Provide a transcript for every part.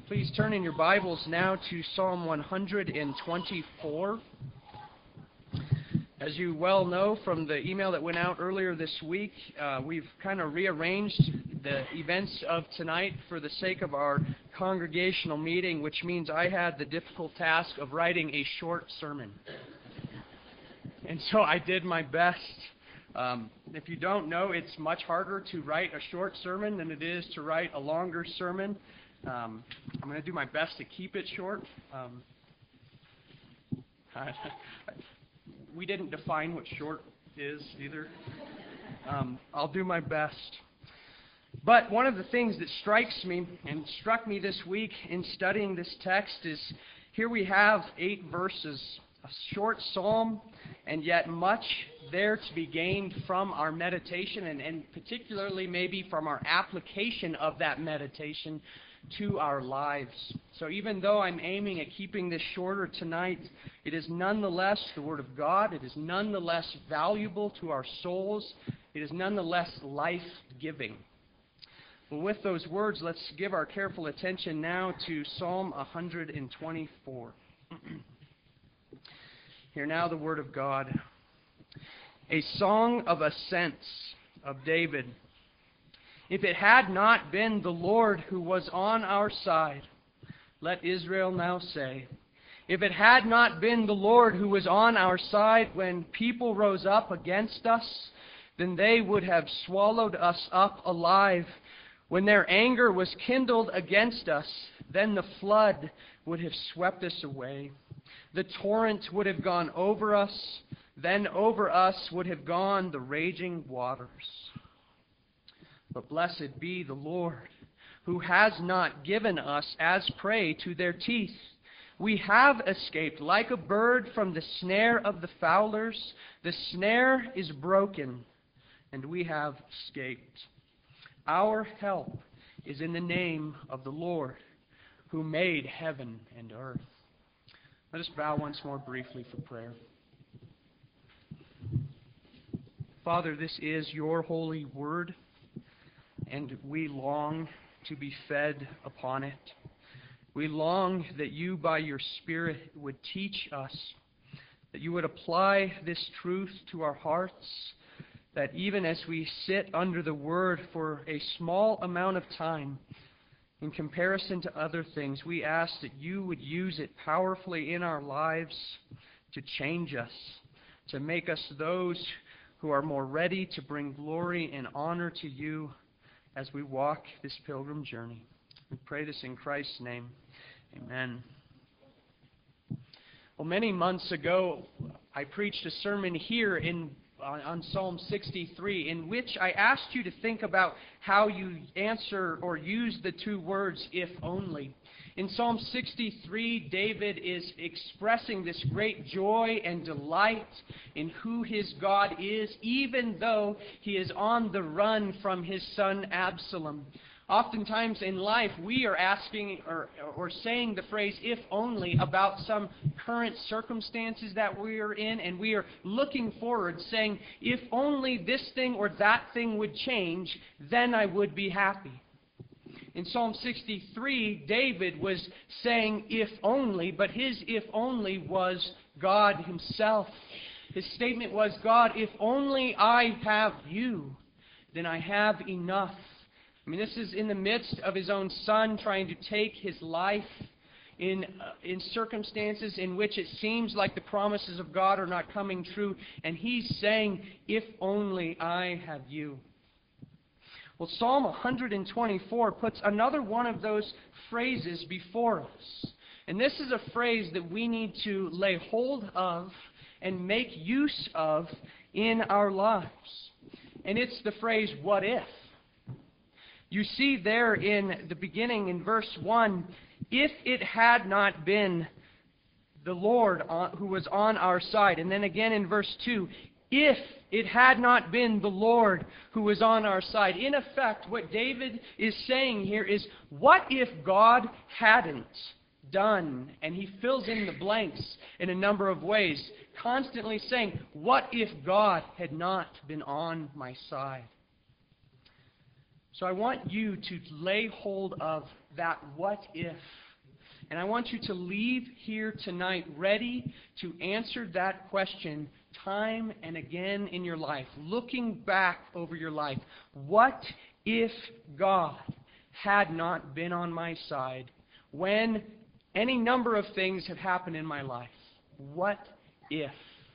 Please turn in your Bibles now to Psalm 124. As you well know from the email that went out earlier this week, we've kind of rearranged the events of tonight for the sake of our congregational meeting, which means I had the difficult task of writing a short sermon. And so I did my best. If you don't know, it's much harder to write a short sermon than it is to write a longer sermon. I'm going to do my best to keep it short. We didn't define what short is either. I'll do my best. But one of the things that strikes me and struck me this week in studying this text is here we have 8 verses, a short psalm, and yet much there to be gained from our meditation and particularly maybe from our application of that meditation to our lives. So even though I'm aiming at keeping this shorter tonight, it is nonetheless the Word of God. It is nonetheless valuable to our souls. It is nonetheless life-giving. Well, with those words, let's give our careful attention now to Psalm 124. Hear now the Word of God. A song of ascents of David. If it had not been the Lord who was on our side, let Israel now say, if it had not been the Lord who was on our side when people rose up against us, then they would have swallowed us up alive. When their anger was kindled against us, then the flood would have swept us away. The torrent would have gone over us, then over us would have gone the raging waters. But blessed be the Lord, who has not given us as prey to their teeth. We have escaped like a bird from the snare of the fowlers. The snare is broken, and we have escaped. Our help is in the name of the Lord, who made heaven and earth. Let us bow once more briefly for prayer. Father, this is your holy word, and we long to be fed upon it. We long that you, by your Spirit, would teach us, that you would apply this truth to our hearts, that even as we sit under the Word for a small amount of time, in comparison to other things, we ask that you would use it powerfully in our lives to change us, to make us those who are more ready to bring glory and honor to you as we walk this pilgrim journey. We pray this in Christ's name. Amen. Well, many months ago, I preached a sermon here on Psalm 63, in which I asked you to think about how you answer or use the 2 words, if only. In Psalm 63, David is expressing this great joy and delight in who his God is, even though he is on the run from his son Absalom. Oftentimes in life, we are asking or saying the phrase, if only, about some current circumstances that we are in, and we are looking forward, saying, if only this thing or that thing would change, then I would be happy. In Psalm 63, David was saying, if only, but his if only was God himself. His statement was, God, if only I have you, then I have enough. I mean, this is in the midst of his own son trying to take his life in circumstances in which it seems like the promises of God are not coming true. And he's saying, if only I have you. Well, Psalm 124 puts another one of those phrases before us. And this is a phrase that we need to lay hold of and make use of in our lives. And it's the phrase, what if? You see there in the beginning in verse 1, if it had not been the Lord who was on our side. And then again in verse 2, if it had not been the Lord who was on our side. In effect, what David is saying here is, what if God hadn't done? And he fills in the blanks in a number of ways, constantly saying, what if God had not been on my side? So I want you to lay hold of that what if. And I want you to leave here tonight ready to answer that question time and again in your life, looking back over your life. What if God had not been on my side when any number of things had happened in my life? What if?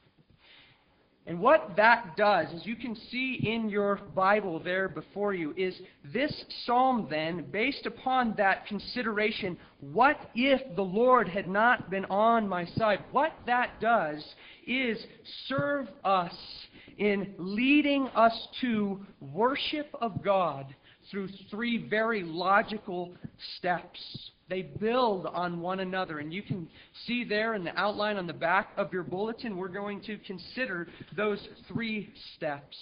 And what that does, as you can see in your Bible there before you, is this psalm then, based upon that consideration, what if the Lord had not been on my side? What that does is serve us in leading us to worship of God through three very logical steps. They build on one another. And you can see there in the outline on the back of your bulletin, we're going to consider those three steps.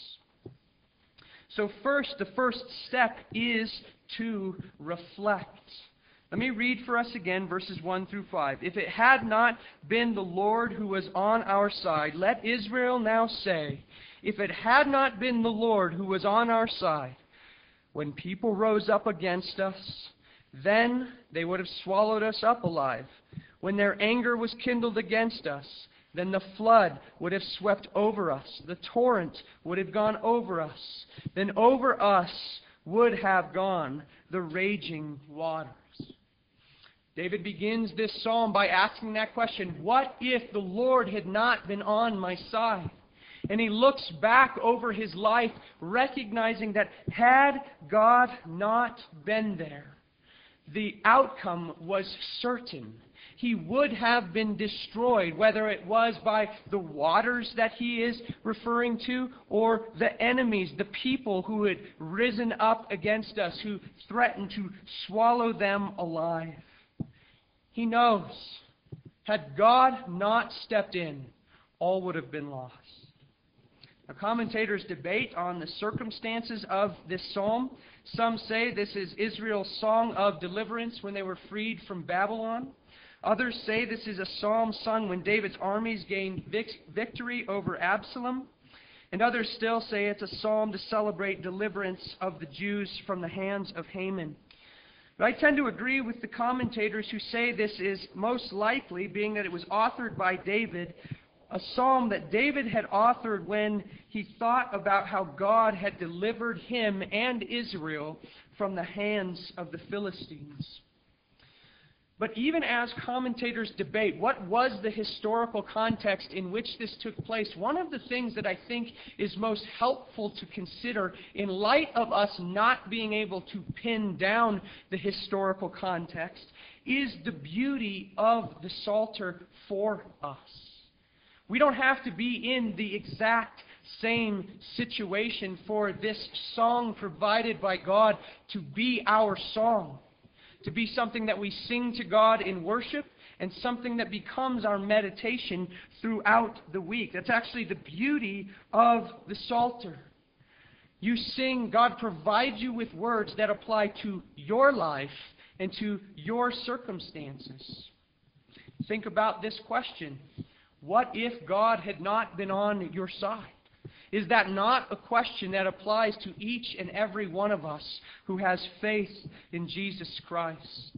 So first, the first step is to reflect. Let me read for us again verses 1 through 5. If it had not been the Lord who was on our side, let Israel now say, if it had not been the Lord who was on our side, when people rose up against us, then they would have swallowed us up alive. When their anger was kindled against us, then the flood would have swept over us. The torrent would have gone over us. Then over us would have gone the raging waters. David begins this psalm by asking that question, what if the Lord had not been on my side? And he looks back over his life, recognizing that had God not been there, the outcome was certain. He would have been destroyed, whether it was by the waters that he is referring to, or the enemies, the people who had risen up against us, who threatened to swallow them alive. He knows, had God not stepped in, all would have been lost. Now, commentators debate on the circumstances of this psalm. Some say this is Israel's song of deliverance when they were freed from Babylon. Others say this is a psalm sung when David's armies gained victory over Absalom. And others still say it's a psalm to celebrate deliverance of the Jews from the hands of Haman. But I tend to agree with the commentators who say this is most likely, being that it was authored by David, a psalm that David had authored when he thought about how God had delivered him and Israel from the hands of the Philistines. But even as commentators debate what was the historical context in which this took place, one of the things that I think is most helpful to consider in light of us not being able to pin down the historical context is the beauty of the Psalter for us. We don't have to be in the exact same situation for this song provided by God to be our song, to be something that we sing to God in worship and something that becomes our meditation throughout the week. That's actually the beauty of the Psalter. You sing, God provides you with words that apply to your life and to your circumstances. Think about this question. What if God had not been on your side? Is that not a question that applies to each and every one of us who has faith in Jesus Christ?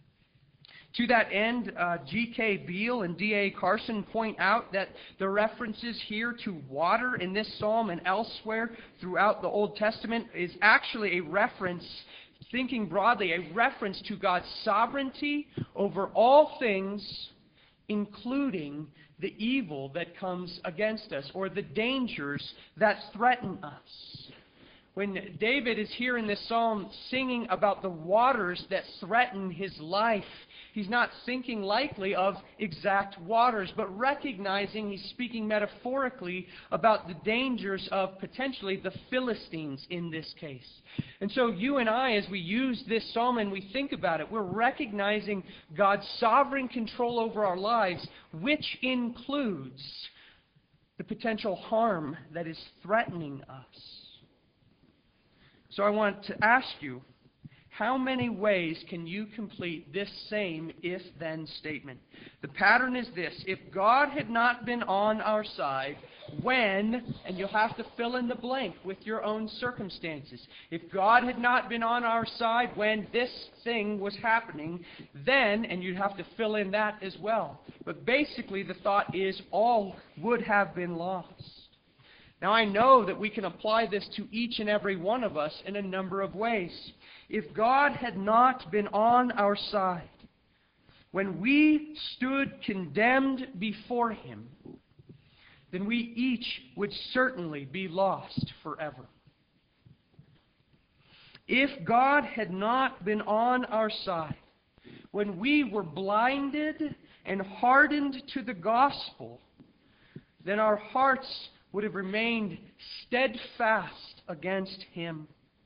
To that end, G.K. Beale and D.A. Carson point out that the references here to water in this psalm and elsewhere throughout the Old Testament is actually a reference, thinking broadly, a reference to God's sovereignty over all things, including the evil that comes against us, or the dangers that threaten us. When David is here in this psalm singing about the waters that threaten his life, he's not thinking likely of exact waters, but recognizing he's speaking metaphorically about the dangers of potentially the Philistines in this case. And so you and I, as we use this psalm and we think about it, we're recognizing God's sovereign control over our lives, which includes the potential harm that is threatening us. So I want to ask you, how many ways can you complete this same if-then statement? The pattern is this. If God had not been on our side, when, and you'll have to fill in the blank with your own circumstances. If God had not been on our side when this thing was happening, then, and you'd have to fill in that as well. But basically the thought is all would have been lost. Now I know that we can apply this to each and every one of us in a number of ways. If God had not been on our side, when we stood condemned before Him, then we each would certainly be lost forever. If God had not been on our side, when we were blinded and hardened to the gospel, then our hearts would have remained steadfast against Him.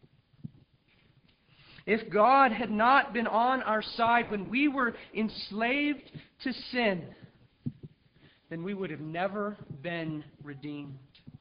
If God had not been on our side when we were enslaved to sin, then we would have never been redeemed.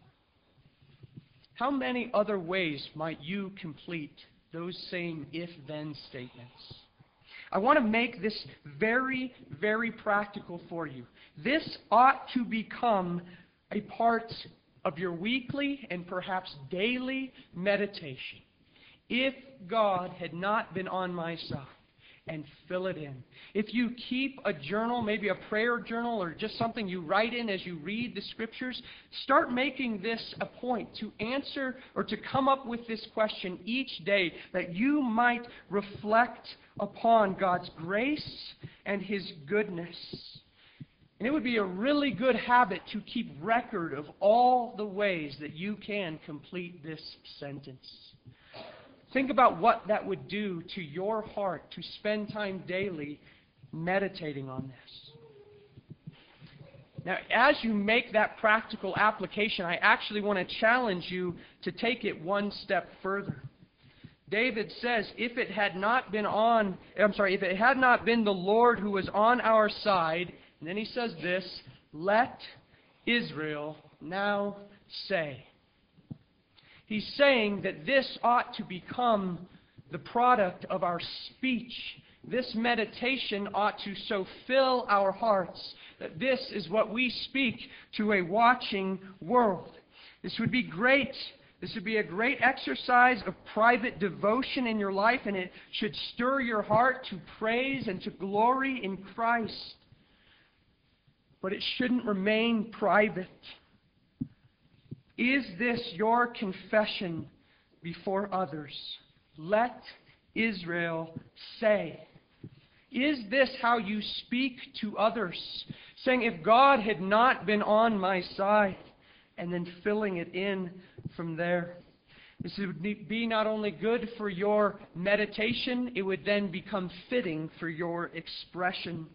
How many other ways might you complete those same if-then statements? I want to make this very, very practical for you. This ought to become a part of your weekly and perhaps daily meditation. If God had not been on my side, and fill it in. If you keep a journal, maybe a prayer journal or just something you write in as you read the Scriptures, start making this a point to answer or to come up with this question each day that you might reflect upon God's grace and His goodness. And it would be a really good habit to keep record of all the ways that you can complete this sentence. Think about what that would do to your heart to spend time daily meditating on this. Now, as you make that practical application, I actually want to challenge you to take it one step further. David says, if it had not been the Lord who was on our side, and then he says this, let Israel now say. He's saying that this ought to become the product of our speech. This meditation ought to so fill our hearts that this is what we speak to a watching world. This would be great. This would be a great exercise of private devotion in your life, and it should stir your heart to praise and to glory in Christ. But it shouldn't remain private. Is this your confession before others? Let Israel say. Is this how you speak to others? Saying, if God had not been on my side, and then filling it in from there. This would be not only good for your meditation, it would then become fitting for your expression.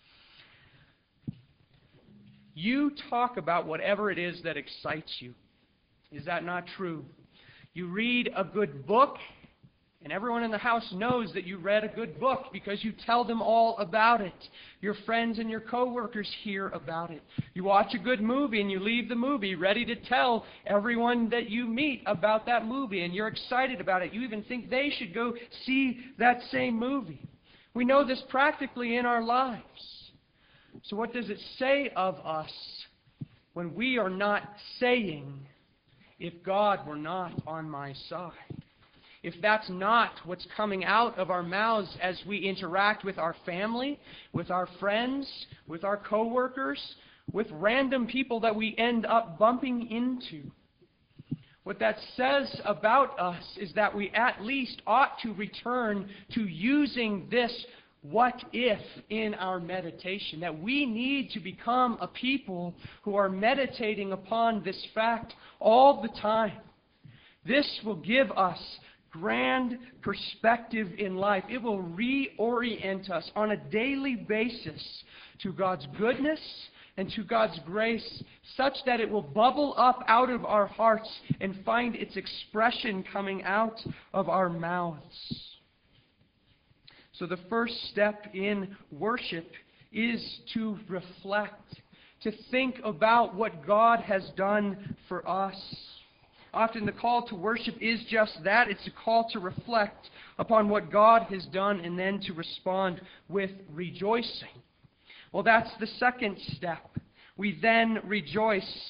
You talk about whatever it is that excites you. Is that not true? You read a good book, and everyone in the house knows that you read a good book because you tell them all about it. Your friends and your coworkers hear about it. You watch a good movie and you leave the movie ready to tell everyone that you meet about that movie, and you're excited about it. You even think they should go see that same movie. We know this practically in our lives. So what does it say of us when we are not saying, if God were not on my side? If that's not what's coming out of our mouths as we interact with our family, with our friends, with our coworkers, with random people that we end up bumping into. What that says about us is that we at least ought to return to using this what if in our meditation. That we need to become a people who are meditating upon this fact all the time. This will give us grand perspective in life. It will reorient us on a daily basis to God's goodness and to God's grace, such that it will bubble up out of our hearts and find its expression coming out of our mouths. So the first step in worship is to reflect, to think about what God has done for us. Often the call to worship is just that. It's a call to reflect upon what God has done and then to respond with rejoicing. Well, that's the second step. We then rejoice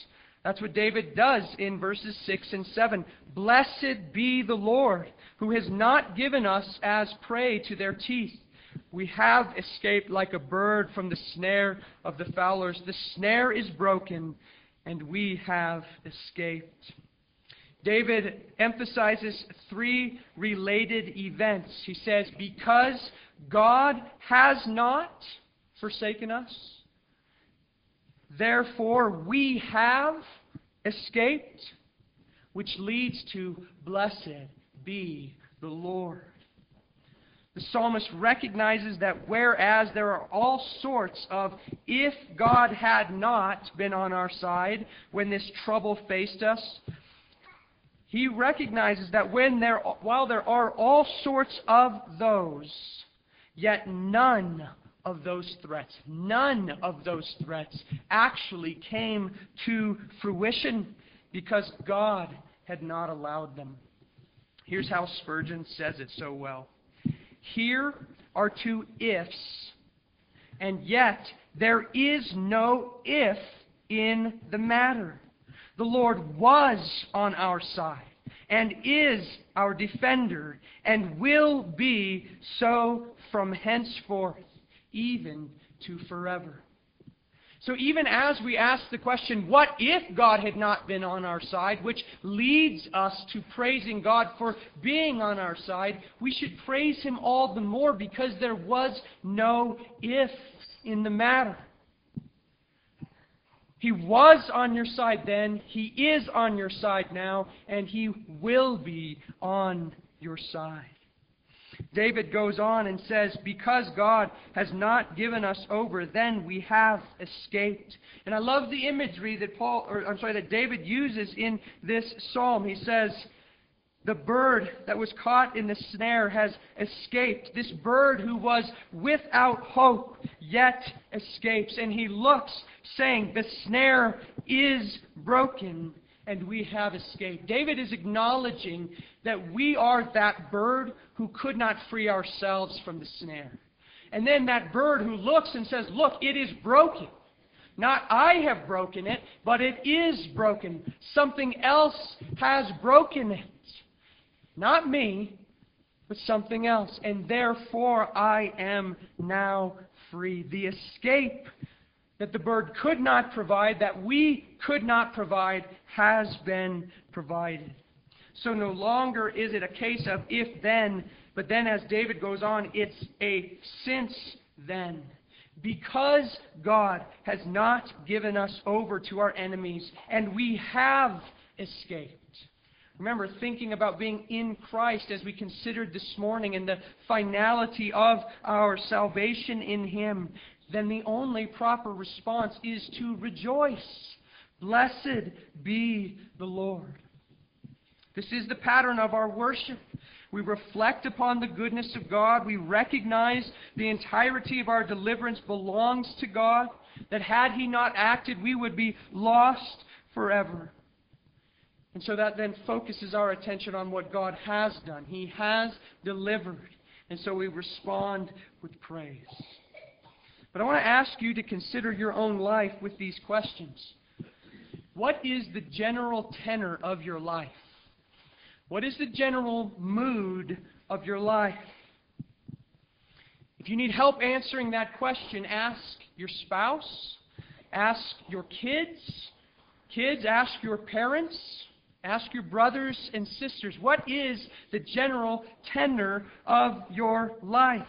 That's what David does in verses 6 and 7. Blessed be the Lord, who has not given us as prey to their teeth. We have escaped like a bird from the snare of the fowlers. The snare is broken, and we have escaped. David emphasizes three related events. He says, because God has not forsaken us, therefore we have escaped, which leads to blessed be the Lord. The psalmist recognizes that whereas there are all sorts of if God had not been on our side when this trouble faced us, he recognizes that while there are all sorts of those, yet none of those threats actually came to fruition because God had not allowed them. Here's how Spurgeon says it so well. Here are two ifs, and yet there is no if in the matter. The Lord was on our side, and is our defender, and will be so from henceforth, even to forever. So even as we ask the question, what if God had not been on our side, which leads us to praising God for being on our side, we should praise Him all the more because there was no if in the matter. He was on your side then, He is on your side now, and He will be on your side. David goes on and says, because God has not given us over, then we have escaped. And I love the imagery that David uses in this psalm. He says, the bird that was caught in the snare has escaped. This bird who was without hope yet escapes. And he looks, saying, the snare is broken and we have escaped. David is acknowledging that we are that bird who could not free ourselves from the snare. And then that bird who looks and says, look, it is broken. Not I have broken it, but it is broken. Something else has broken it. Not me, but something else. And therefore I am now free. The escape that the bird could not provide, that we could not provide, has been provided. So no longer is it a case of if then, but then as David goes on, it's a since then. Because God has not given us over to our enemies, and we have escaped. Remember, thinking about being in Christ as we considered this morning and the finality of our salvation in Him, then the only proper response is to rejoice. Blessed be the Lord. This is the pattern of our worship. We reflect upon the goodness of God. We recognize the entirety of our deliverance belongs to God, that had He not acted, we would be lost forever. And so that then focuses our attention on what God has done. He has delivered. And so we respond with praise. But I want to ask you to consider your own life with these questions. What is the general tenor of your life? What is the general mood of your life? If you need help answering that question, ask your spouse, ask your kids. Kids, ask your parents, ask your brothers and sisters. What is the general tenor of your life?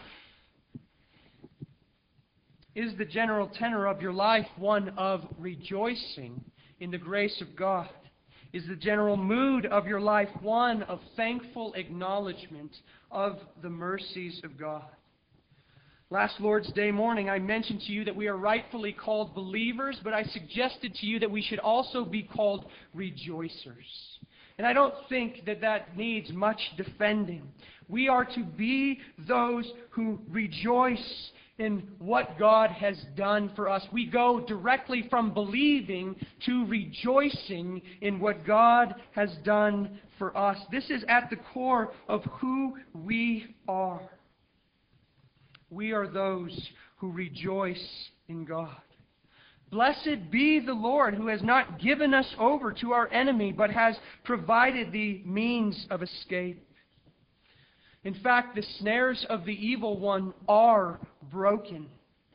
Is the general tenor of your life one of rejoicing in the grace of God? Is the general mood of your life one of thankful acknowledgement of the mercies of God? Last Lord's Day morning, I mentioned to you that we are rightfully called believers, but I suggested to you that we should also be called rejoicers. And I don't think that needs much defending. We are to be those who rejoice in what God has done for us. We go directly from believing to rejoicing in what God has done for us. This is at the core of who we are. We are those who rejoice in God. Blessed be the Lord, who has not given us over to our enemy, but has provided the means of escape. In fact, the snares of the evil one are broken.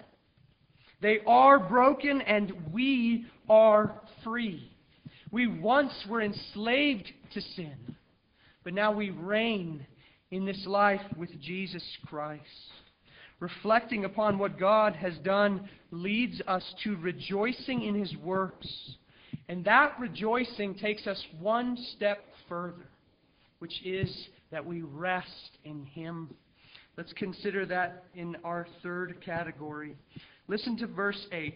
They are broken, and we are free. We once were enslaved to sin, but now we reign in this life with Jesus Christ. Reflecting upon what God has done leads us to rejoicing in His works. And that rejoicing takes us one step further, which is that we rest in Him. Let's consider that in our third category. Listen to verse 8.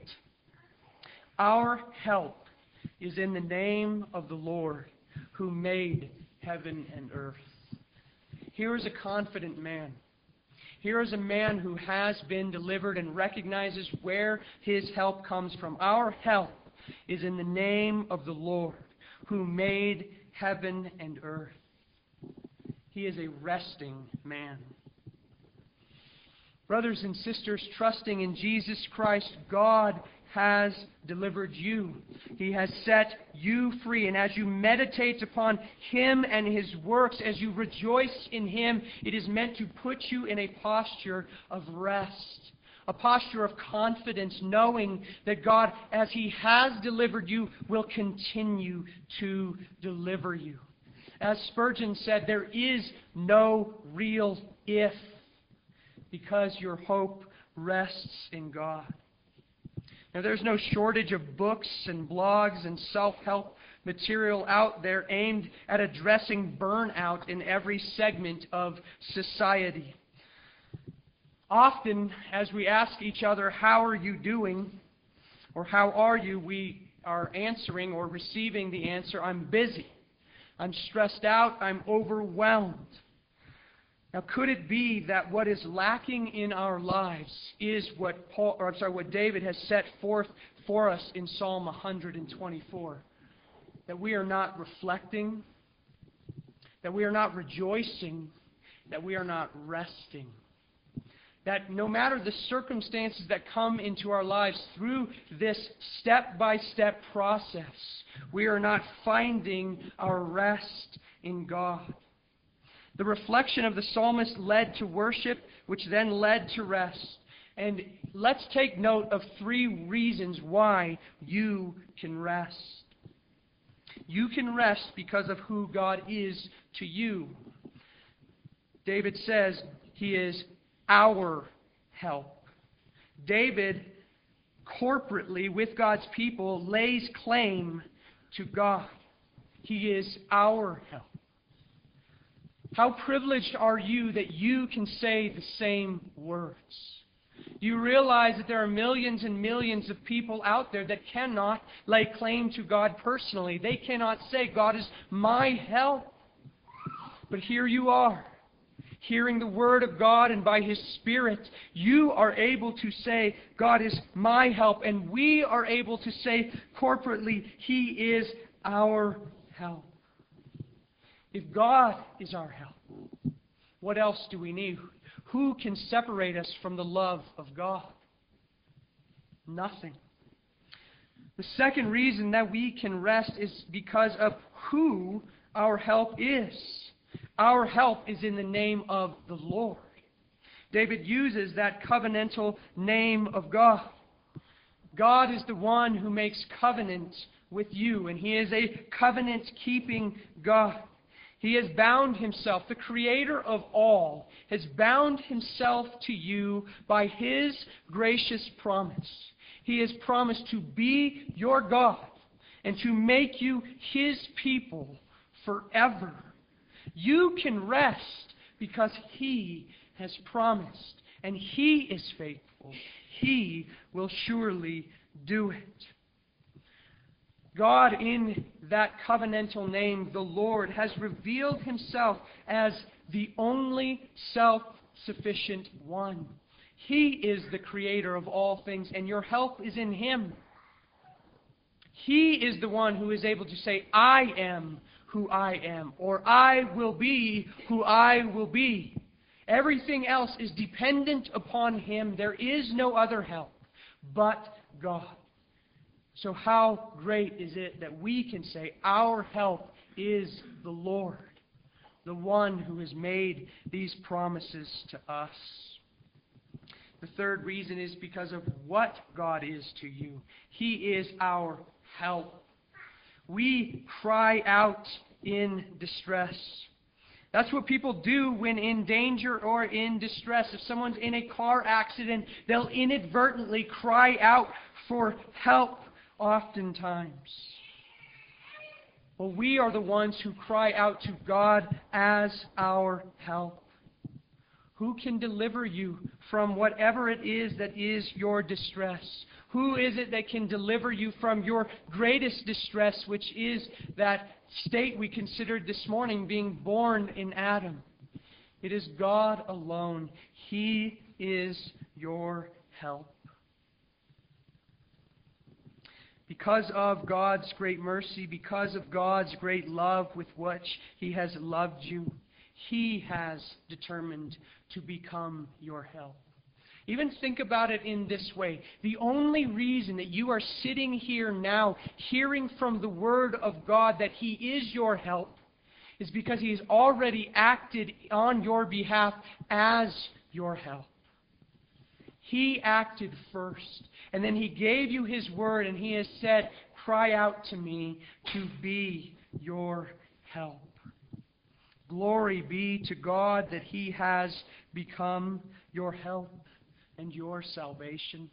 Our help is in the name of the Lord, who made heaven and earth. Here is a confident man. Here is a man who has been delivered and recognizes where his help comes from. Our help is in the name of the Lord, who made heaven and earth. He is a resting man. Brothers and sisters, trusting in Jesus Christ, God has delivered you. He has set you free. And as you meditate upon Him and His works, as you rejoice in Him, it is meant to put you in a posture of rest, a posture of confidence, knowing that God, as He has delivered you, will continue to deliver you. As Spurgeon said, there is no real if, because your hope rests in God. Now, there's no shortage of books and blogs and self-help material out there aimed at addressing burnout in every segment of society. Often, as we ask each other, how are you doing? Or how are you? We are answering or receiving the answer, I'm busy. I'm stressed out. I'm overwhelmed. Now, could it be that what is lacking in our lives is what David has set forth for us in Psalm 124? That we are not reflecting, that we are not rejoicing, that we are not resting. That no matter the circumstances that come into our lives through this step-by-step process, we are not finding our rest in God. The reflection of the psalmist led to worship, which then led to rest. And let's take note of 3 reasons why you can rest. You can rest because of who God is to you. David says He is our help. David, corporately with God's people, lays claim to God. He is our help. How privileged are you that you can say the same words? Do you realize that there are millions and millions of people out there that cannot lay claim to God personally? They cannot say, God is my help. But here you are, hearing the Word of God, and by His Spirit, you are able to say, God is my help. And we are able to say corporately, He is our help. If God is our help, what else do we need? Who can separate us from the love of God? Nothing. The second reason that we can rest is because of who our help is. Our help is in the name of the Lord. David uses that covenantal name of God. God is the one who makes covenant with you, and He is a covenant-keeping God. He has bound Himself, the Creator of all, has bound Himself to you by His gracious promise. He has promised to be your God and to make you His people forever. You can rest because He has promised, and He is faithful. He will surely do it. God, in that covenantal name, the Lord, has revealed Himself as the only self-sufficient one. He is the Creator of all things, and your help is in Him. He is the one who is able to say, I am who I am, or I will be who I will be. Everything else is dependent upon Him. There is no other help but God. So how great is it that we can say our help is the Lord, the one who has made these promises to us. The third reason is because of what God is to you. He is our help. We cry out in distress. That's what people do when in danger or in distress. If someone's in a car accident, they'll inadvertently cry out for help oftentimes. Well, we are the ones who cry out to God as our help. Who can deliver you from whatever it is that is your distress? Who is it that can deliver you from your greatest distress, which is that state we considered this morning, being born in Adam? It is God alone. He is your help. Because of God's great mercy, because of God's great love with which He has loved you, He has determined to become your help. Even think about it in this way. The only reason that you are sitting here now, hearing from the Word of God that He is your help, is because He has already acted on your behalf as your help. He acted first, and then He gave you His Word, and He has said, "Cry out to me to be your help." Glory be to God that He has become your help and your salvation.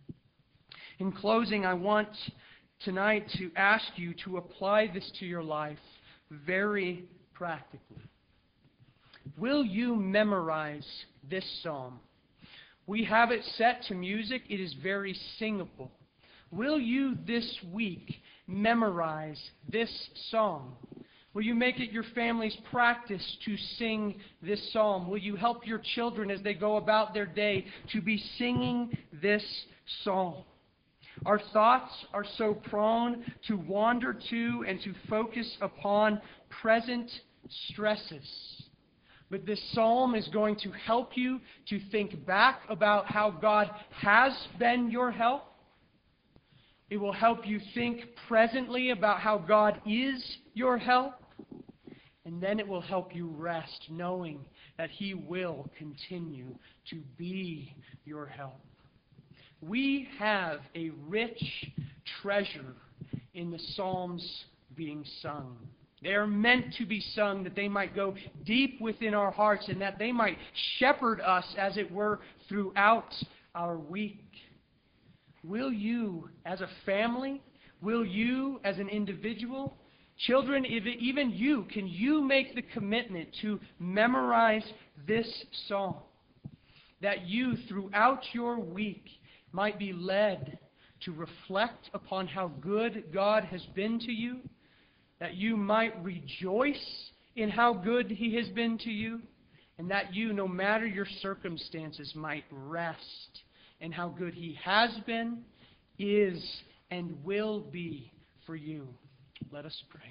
In closing, I want tonight to ask you to apply this to your life very practically. Will you memorize this psalm? We have it set to music. It is very singable. Will you this week memorize this song? Will you make it your family's practice to sing this psalm? Will you help your children as they go about their day to be singing this psalm? Our thoughts are so prone to wander to and to focus upon present stresses. But this psalm is going to help you to think back about how God has been your help. It will help you think presently about how God is your help. And then it will help you rest knowing that He will continue to be your help. We have a rich treasure in the Psalms being sung. They are meant to be sung that they might go deep within our hearts and that they might shepherd us, as it were, throughout our week. Will you, as a family, will you, as an individual, children, even you, can you make the commitment to memorize this psalm? That you, throughout your week, might be led to reflect upon how good God has been to you, that you might rejoice in how good He has been to you, and that you, no matter your circumstances, might rest in how good He has been, is, and will be for you. Let us pray.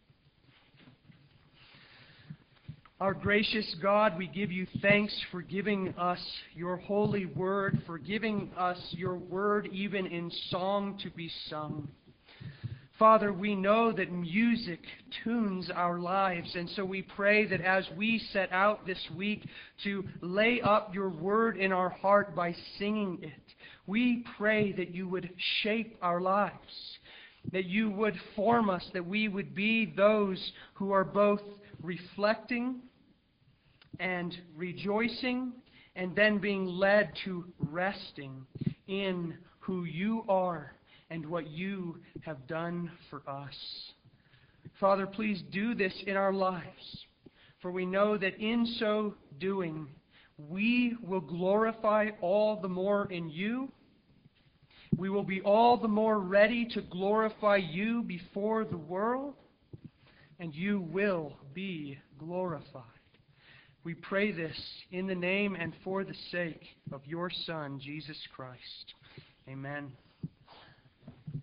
Our gracious God, we give You thanks for giving us Your holy word, for giving us Your word even in song to be sung. Father, we know that music tunes our lives, and so we pray that as we set out this week to lay up Your word in our heart by singing it, we pray that You would shape our lives, that You would form us, that we would be those who are both reflecting and rejoicing, and then being led to resting in who You are and what You have done for us. Father, please do this in our lives, for we know that in so doing, we will glorify all the more in You. We will be all the more ready to glorify You before the world, and You will be glorified. We pray this in the name and for the sake of Your Son, Jesus Christ. Amen.